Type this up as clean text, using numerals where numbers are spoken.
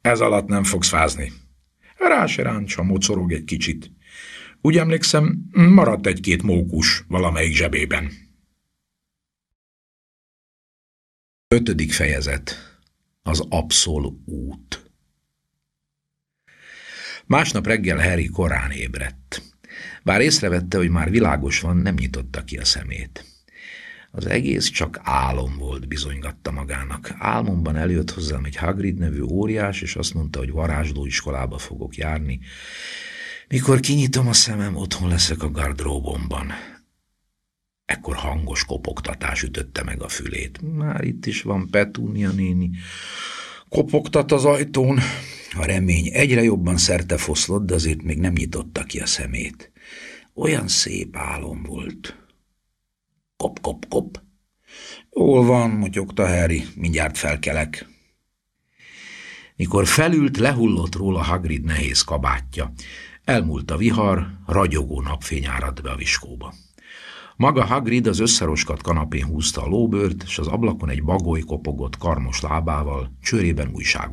Ez alatt nem fogsz fázni. Rá se ráncsa, mocorog egy kicsit. Úgy emlékszem, maradt egy-két mókus valamelyik zsebében. 5. fejezet. Az Abszol-út. Másnap reggel Harry korán ébredt. Bár észrevette, hogy már világos van, nem nyitotta ki a szemét. Az egész csak álom volt, bizonygatta magának. Álmomban eljött hozzám egy Hagrid nevű óriás, és azt mondta, hogy varázslóiskolába fogok járni. Mikor kinyitom a szemem, otthon leszek a gardróbomban. Ekkor hangos kopogtatás ütötte meg a fülét. Már itt is van Petúnia néni. Kopogtat az ajtón. A remény egyre jobban szertefoszlott, de azért még nem nyitotta ki a szemét. Olyan szép álom volt. Kop, kop, kop. Jól van, motyogta Harry, mindjárt felkelek. Mikor felült, lehullott róla Hagrid nehéz kabátja. Elmúlt a vihar, ragyogó napfény áradt be a viskóba. Maga Hagrid az összeroskat kanapén húzta a lóbőrt, és az ablakon egy bagoly kopogott karmos lábával, csőrében újság